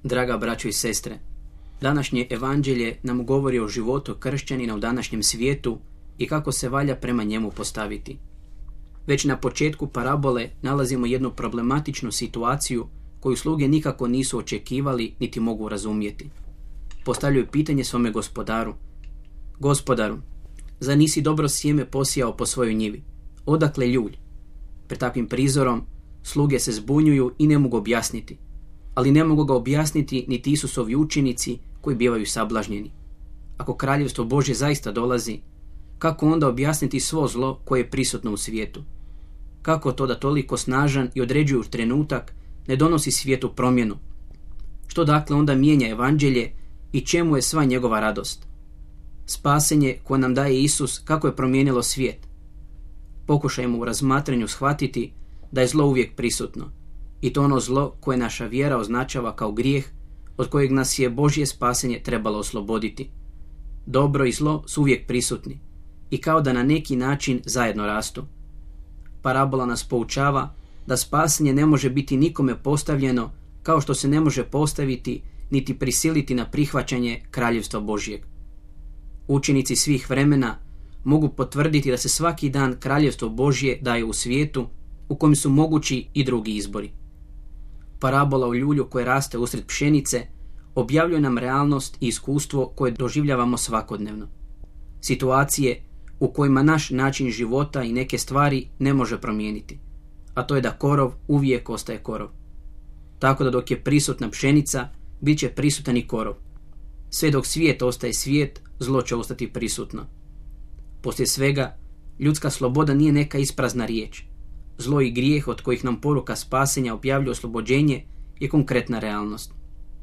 Draga braćo i sestre, današnje evanđelje nam govori o životu kršćanina u današnjem svijetu i kako se valja prema njemu postaviti. Već na početku parabole nalazimo jednu problematičnu situaciju koju sluge nikako nisu očekivali niti mogu razumjeti. Postavljaju pitanje svome gospodaru: Gospodaru, zar nisi dobro sjeme posijao po svojoj njivi? Odakle ljulj? Pred takvim prizorom sluge se zbunjuju i ne mogu objasniti. Ali ne mogu ga objasniti niti Isusovi učenici koji bivaju sablažnjeni. Ako kraljevstvo Božje zaista dolazi, kako onda objasniti svo zlo koje je prisutno u svijetu? Kako to da toliko snažan i određujuć trenutak ne donosi svijetu promjenu? Što dakle onda mijenja evanđelje i čemu je sva njegova radost? Spasenje koje nam daje Isus, kako je promijenilo svijet? Pokušajmo u razmatranju shvatiti da je zlo uvijek prisutno, i to ono zlo koje naša vjera označava kao grijeh, od kojeg nas je Božje spasenje trebalo osloboditi. Dobro i zlo su uvijek prisutni i kao da na neki način zajedno rastu. Parabola nas poučava da spasenje ne može biti nikome postavljeno kao što se ne može postaviti niti prisiliti na prihvaćanje kraljevstva Božjeg. Učenici svih vremena mogu potvrditi da se svaki dan kraljevstvo Božje daje u svijetu u kojem su mogući i drugi izbori. Parabola o ljulju koje raste usred pšenice objavljuje nam realnost i iskustvo koje doživljavamo svakodnevno. Situacije u kojima naš način života i neke stvari ne može promijeniti, a to je da korov uvijek ostaje korov. Tako da dok je prisutna pšenica, bit će prisutan i korov. Sve dok svijet ostaje svijet, zlo će ostati prisutno. Poslije svega, ljudska sloboda nije neka isprazna riječ. Zlo i grijeh od kojih nam poruka spasenja objavljuje oslobođenje je konkretna realnost.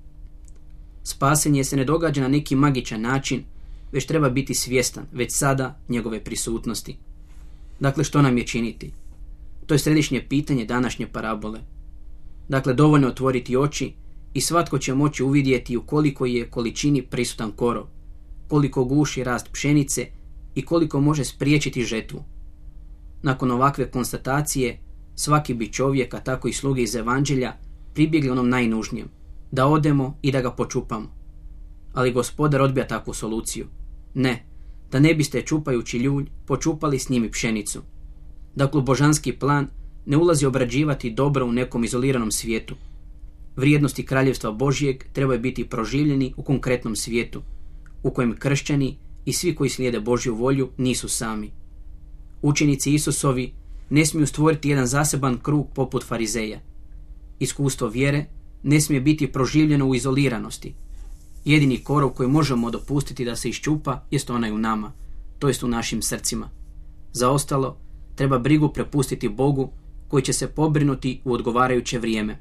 Spasenje se ne događa na neki magičan način, već treba biti svjestan već sada njegove prisutnosti. Dakle, što nam je činiti? To je središnje pitanje današnje parabole. Dakle, dovoljno je otvoriti oči i svatko će moći uvidjeti u koliko je količini prisutan korov, koliko guši rast pšenice i koliko može spriječiti žetvu. Nakon ovakve konstatacije, svaki bi čovjek, a tako i sluge iz evanđelja, pribjegli onom najnužnijem, da odemo i da ga počupamo. Ali gospodar odbija takvu soluciju. Ne, da ne biste čupajući ljulj počupali s njim i pšenicu. Dakle, božanski plan ne ulazi obrađivati dobro u nekom izoliranom svijetu. Vrijednosti kraljevstva Božjeg trebaju biti proživljeni u konkretnom svijetu, u kojem kršćani i svi koji slijede Božju volju nisu sami. Učenici Isusovi ne smiju stvoriti jedan zaseban krug poput farizeja. Iskustvo vjere ne smije biti proživljeno u izoliranosti. Jedini korov koji možemo dopustiti da se iščupa jest onaj u nama, to jest u našim srcima. Za ostalo treba brigu prepustiti Bogu koji će se pobrinuti u odgovarajuće vrijeme.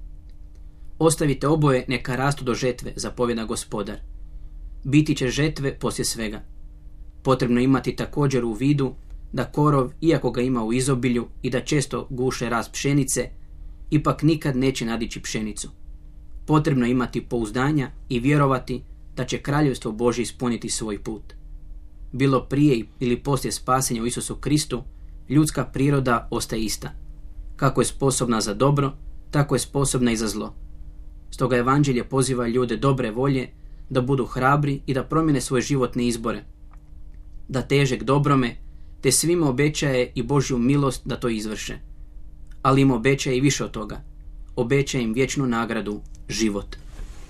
Ostavite oboje neka rastu do žetve, zapovjeda gospodar. Biti će žetve poslije svega. Potrebno imati također u vidu da korov, iako ga ima u izobilju i da često guše rast pšenice, ipak nikad neće nadići pšenicu. Potrebno imati pouzdanja i vjerovati da će kraljevstvo Božje ispuniti svoj put. Bilo prije ili poslije spasenja u Isusu Kristu, ljudska priroda ostaje ista. Kako je sposobna za dobro, tako je sposobna i za zlo. Stoga evanđelje poziva ljude dobre volje da budu hrabri i da promijene svoje životne izbore, da teže k dobrome, te svima obećaje i Božju milost da to izvrše. Ali im obećaje i više od toga. Obećaje im vječnu nagradu, život.